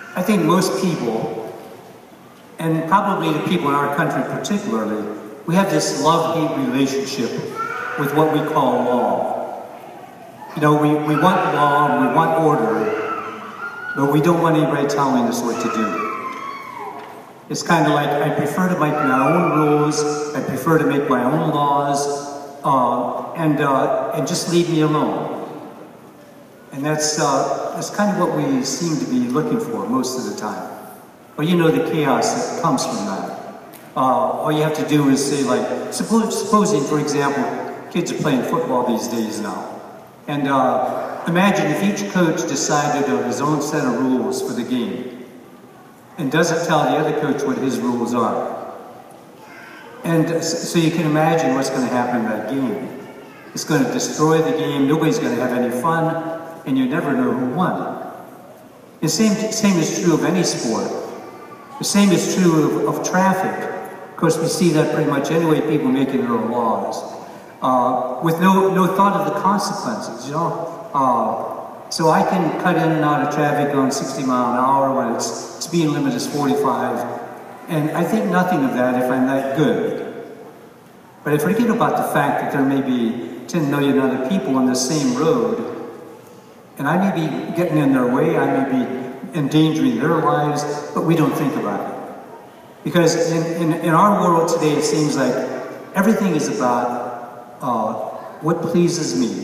I think most people, and probably the people in our country particularly, we have this love-hate relationship with what we call law. You know, we want law and we want order, but we don't want anybody telling us what to do. It's kind of like, I prefer to make my own rules, I prefer to make my own laws, and just leave me alone. And that's kind of what we seem to be looking for most of the time. Well, you know the chaos that comes from that. All you have to do is say, like, supposing, for example, kids are playing football these days now. And imagine if each coach decided on his own set of rules for the game and doesn't tell the other coach what his rules are. And so you can imagine what's going to happen in that game. It's going to destroy the game, nobody's going to have any fun, and you never know who won. The same is true of any sport. The same is true of traffic. Of course, we see that pretty much anyway, people making their own laws. With no thought of the consequences, you know? So I can cut in and out of traffic going 60 miles an hour when its speed limit is 45, and I think nothing of that if I'm that good. But I forget about the fact that there may be 10 million other people on the same road, and I may be getting in their way, I may be endangering their lives, but we don't think about it. Because in our world today, it seems like everything is about what pleases me.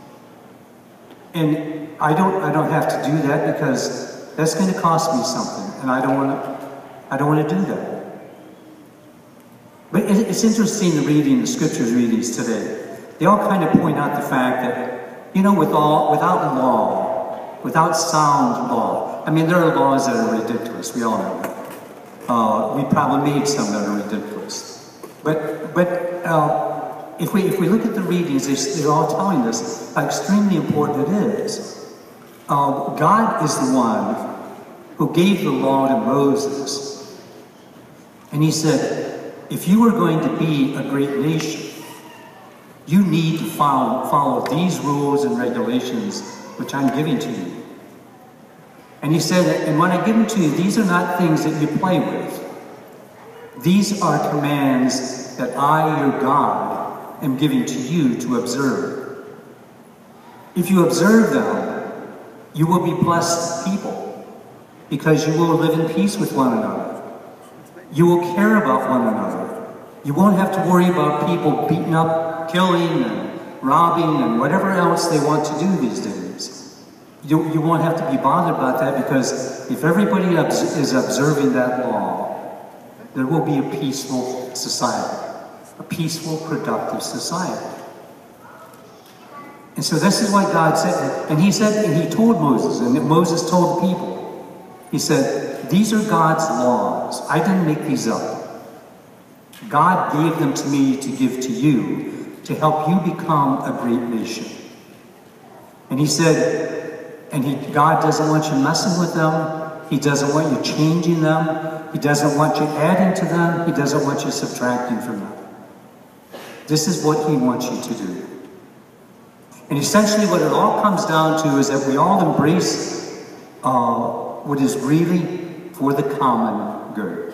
And I don't have to do that because that's going to cost me something, and I don't want to do that. But it's interesting to reading the scriptures readings today. They all kind of point out the fact that, you know, without law, without sound law, I mean, there are laws that are ridiculous, we all know that. We probably made some that are ridiculous. But if we look at the readings, they're all telling us how extremely important it is. God is the one who gave the law to Moses. And he said, if you are going to be a great nation, you need to follow these rules and regulations which I'm giving to you. And he said, and when I give them to you, these are not things that you play with. These are commands that I, your God, am giving to you to observe. If you observe them, you will be blessed people, because you will live in peace with one another. You will care about one another. You won't have to worry about people beating up, killing, and robbing, and whatever else they want to do these days. You won't have to be bothered about that, because if everybody is observing that law, there will be a peaceful society, a peaceful, productive society. And so this is what God said. And he said, and he told Moses, and Moses told the people, he said, these are God's laws. I didn't make these up. God gave them to me to give to you, to help you become a great nation. And he said, God doesn't want you messing with them. He doesn't want you changing them. He doesn't want you adding to them. He doesn't want you subtracting from them. This is what he wants you to do. And essentially what it all comes down to is that we all embrace what is really for the common good.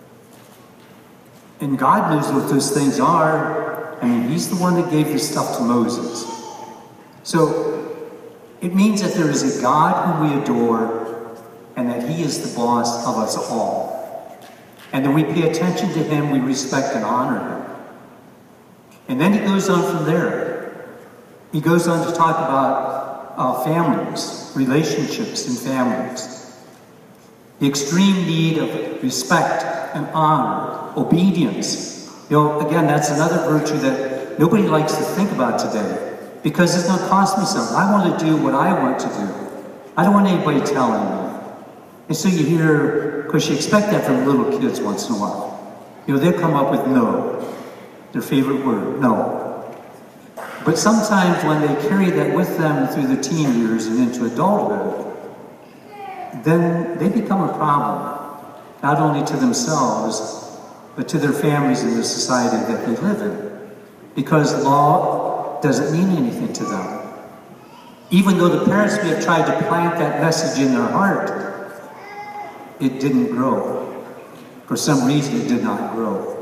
And God knows what those things are. I mean, he's the one that gave this stuff to Moses. So it means that there is a God whom we adore, and that he is the boss of us all. And then we pay attention to him, we respect and honor him. And then he goes on from there. He goes on to talk about families, relationships in families. The extreme need of respect and honor, obedience. You know, again, that's another virtue that nobody likes to think about today, because it's going to cost me something. I want to do what I want to do. I don't want anybody telling me. And so you hear, because you expect that from little kids once in a while. You know, they'll come up with no, their favorite word, no. But sometimes when they carry that with them through the teen years and into adulthood, then they become a problem, not only to themselves, but to their families and the society that they live in. Because law doesn't mean anything to them. Even though the parents may have tried to plant that message in their heart, it didn't grow. For some reason, it did not grow.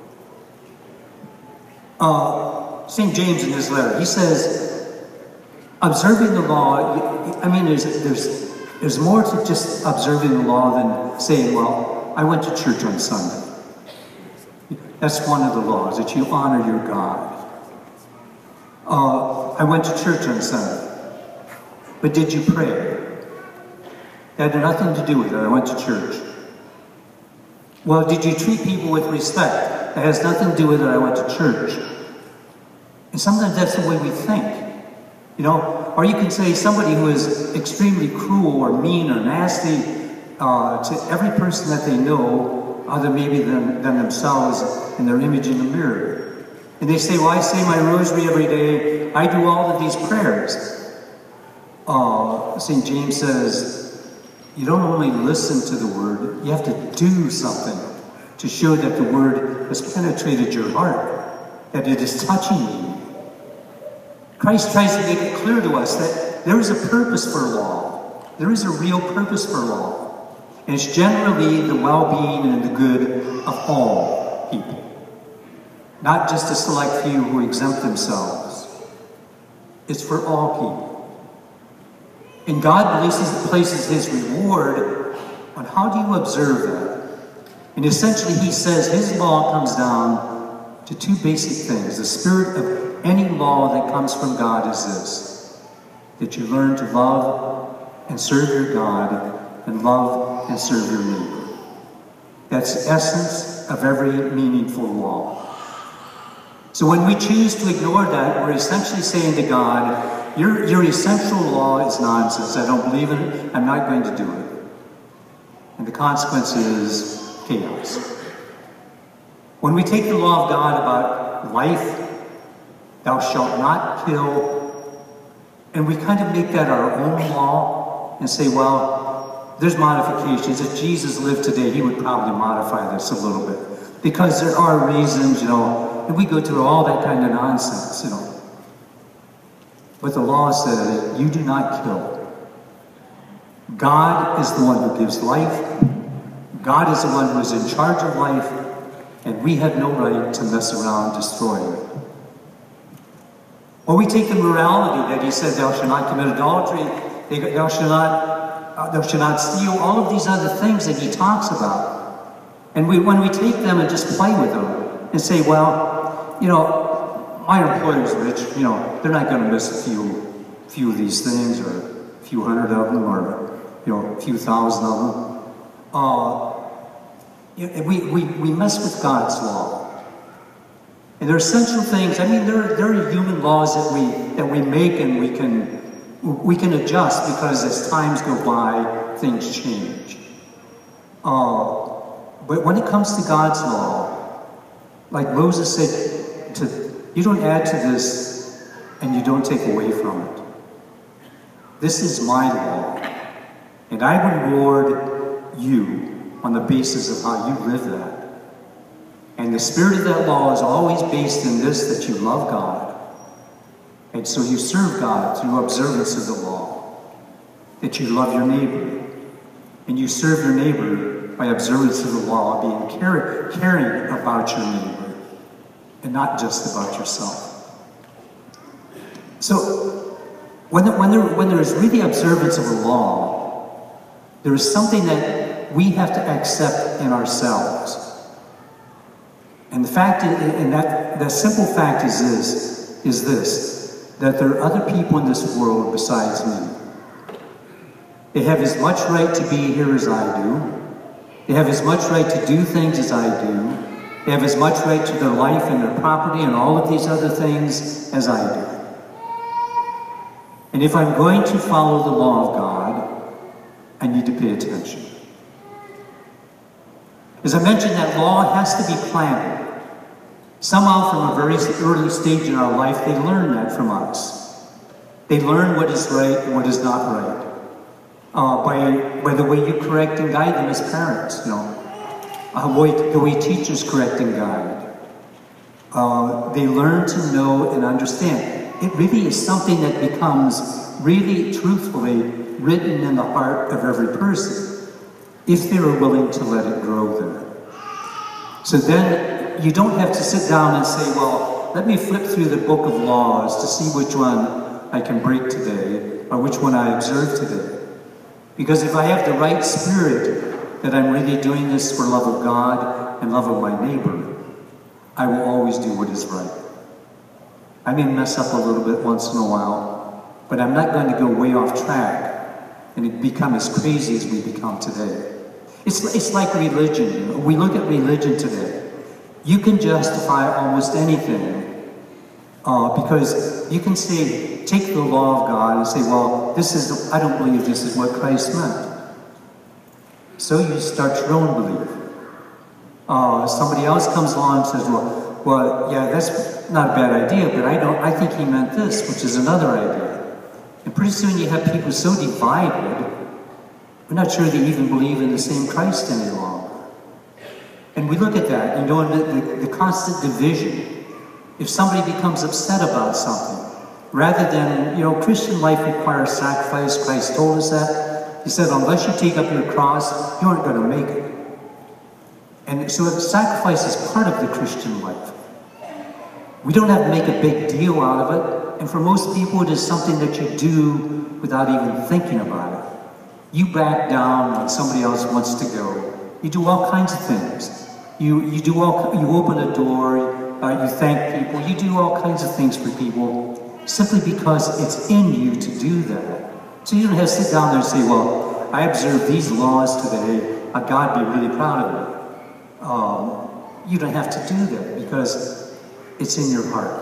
St. James in his letter, he says, observing the law, I mean, there's more to just observing the law than saying, well, I went to church on Sunday. That's one of the laws, that you honor your God. I went to church on Sunday. But did you pray? That had nothing to do with it. I went to church. Well, did you treat people with respect? That has nothing to do with it. I went to church. And sometimes that's the way we think. You know, or you can say somebody who is extremely cruel or mean or nasty to every person that they know, other maybe than themselves and their image in the mirror. And they say, well, I say my rosary every day. I do all of these prayers. St. James says, you don't only listen to the word, you have to do something to show that the word has penetrated your heart, that it is touching you. Christ tries to make it clear to us that there is a purpose for law. There is a real purpose for law. And it's generally the well-being and the good of all people. Not just a select few who exempt themselves. It's for all people. And God places his reward on how do you observe that. And essentially he says his law comes down to two basic things. The spirit of any law that comes from God is this, that you learn to love and serve your God and love and serve your neighbor. That's the essence of every meaningful law. So when we choose to ignore that, we're essentially saying to God, your essential law is nonsense. I don't believe in it. I'm not going to do it. And the consequence is chaos. When we take the law of God about life, thou shalt not kill, and we kind of make that our own law and say, well, there's modifications. If Jesus lived today, he would probably modify this a little bit. Because there are reasons, you know, and we go through all that kind of nonsense, you know. But the law says, you do not kill. God is the one who gives life. God is the one who is in charge of life, and we have no right to mess around destroying it. Or we take the morality that he said, thou shalt not commit adultery, thou shalt not steal, all of these other things that he talks about. And when we take them and just play with them and say, well, you know, my employer's rich, you know, they're not going to miss a few of these things, or a few hundred of them, or, you know, a few thousand of them. We mess with God's law. And there are essential things. I mean, there are human laws that we make, and we can adjust because as times go by, things change. But when it comes to God's law, like Moses said, you don't add to this and you don't take away from it. This is my law, and I reward you on the basis of how you live that. And the spirit of that law is always based in this, that you love God. And so you serve God through observance of the law. That you love your neighbor. And you serve your neighbor by observance of the law, being caring about your neighbor. And not just about yourself. So, when there is really observance of a law, there is something that we have to accept in ourselves. And the fact, and that simple fact is this, that there are other people in this world besides me. They have as much right to be here as I do. They have as much right to do things as I do. They have as much right to their life and their property and all of these other things as I do. And if I'm going to follow the law of God, I need to pay attention. As I mentioned, that law has to be planted. Somehow from a very early stage in our life, they learn that from us. They learn what is right and what is not right. By the way you correct and guide them as parents, you know. The way teachers correct and guide. They learn to know and understand. It really is something that becomes really, truthfully, written in the heart of every person. if they are willing to let it grow there. So then you don't have to sit down and say, well, let me flip through the book of laws to see which one I can break today or which one I observe today. Because if I have the right spirit that I'm really doing this for love of God and love of my neighbor, I will always do what is right. I may mess up a little bit once in a while, but I'm not going to go way off track and become as crazy as we become today. It's like religion. You know? We look at religion today. You can justify almost anything because you can say, take the law of God and say, well, I don't believe this is what Christ meant. So you start your own belief. Somebody else comes along and says, well, yeah, that's not a bad idea, but I think he meant this, which is another idea. And pretty soon you have people so divided, we're not sure they even believe in the same Christ any longer. And we look at that, you know, the constant division. If somebody becomes upset about something, rather than, you know, Christian life requires sacrifice, Christ told us that. He said, unless you take up your cross, you aren't going to make it. And so sacrifice is part of the Christian life. We don't have to make a big deal out of it. And for most people, it is something that you do without even thinking about it. You back down when somebody else wants to go. You do all kinds of things. You open a door, you thank people, you do all kinds of things for people simply because it's in you to do that. So you don't have to sit down there and say, well, I observe these laws today, God be really proud of me. You don't have to do that because it's in your heart.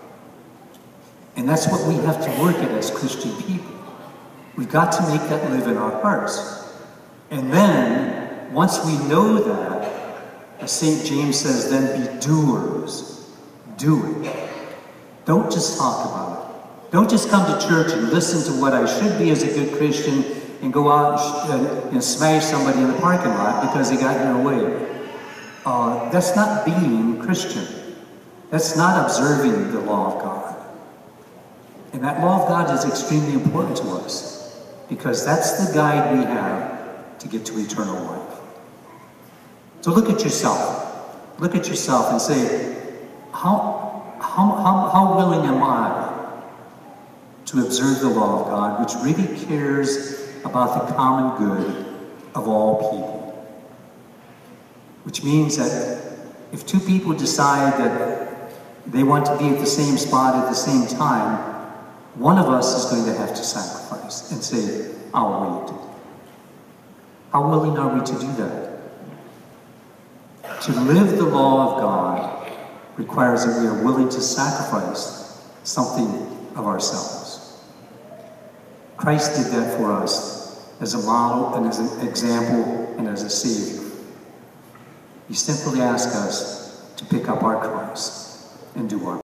And that's what we have to work at as Christian people. We've got to make that live in our hearts. And then, once we know that, as St. James says, then be doers. Do it. Don't just talk about it. Don't just come to church and listen to what I should be as a good Christian and go out and smash somebody in the parking lot because they got in your way. That's not being Christian. That's not observing the law of God. And that law of God is extremely important to us because that's the guide we have to get to eternal life. So look at yourself. Look at yourself and say, how willing am I to observe the law of God, which really cares about the common good of all people? Which means that if two people decide that they want to be at the same spot at the same time, one of us is going to have to sacrifice and say, I'll wait. How willing are we to do that? To live the law of God requires that we are willing to sacrifice something of ourselves. Christ did that for us as a model and as an example and as a Savior. He simply asked us to pick up our cross and do our